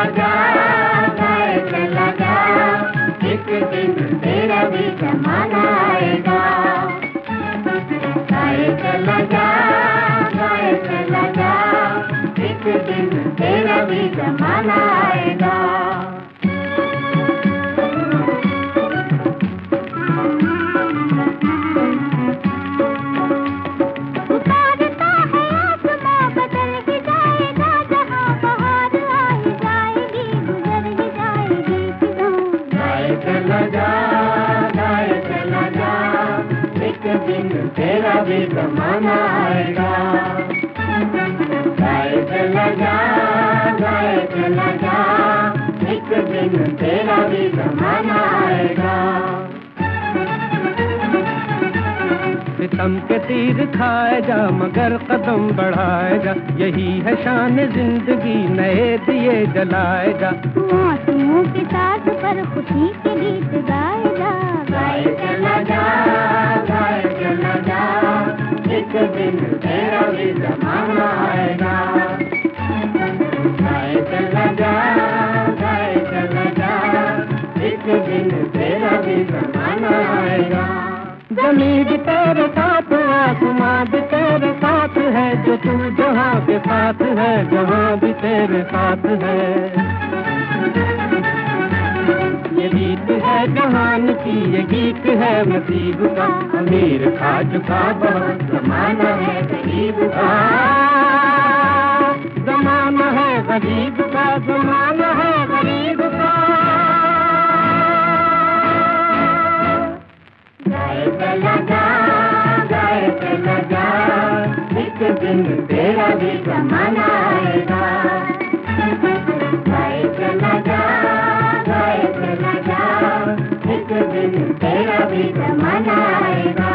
जा, गाए चला जा, एक दिन तेरा भी जमाना आएगा। गाए चला जा, गाए चला जा, एक दिन तेरा भी जमाना आएगा। तेरा भी जमाना आएगा। गाए चला जा, गाए चला जा, एक दिन तेरा भी जमाना आएगा। सितम के तीर खाए जा मगर कदम बढ़ाए जा, यही है शान जिंदगी, नए दिए जलाए जा। आंसुओं के साथ पर खुशी के गीत गाए जा। गाए चला जा, गाए चला जा, एक दिन तेरा भी जमाना आएगा। गाए चला जा, गाए चला जा, एक दिन तेरा भी जमाना आएगा। ज़मीन भी तेरे साथ है, आसमां भी तेरे साथ है, जो तू जहाँ के साथ है, जहाँ भी तेरे साथ है। ये गीत है जहान की, ये गीत है नसीब का, अमीर खा चुका बहुत, जमाना है गरीब का। जमाना है गरीब का, जमाना है गरीब का। गाए चला जा, गाए चला जा, एक दिन तेरा भी जमाना आएगा। गाए चला जा, गाए चला जा, एक दिन तेरा भी जमाना आएगा।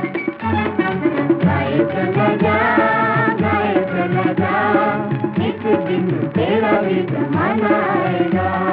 गाए चला जा, गाए चला जा, एक दिन तेरा भी जमाना आएगा।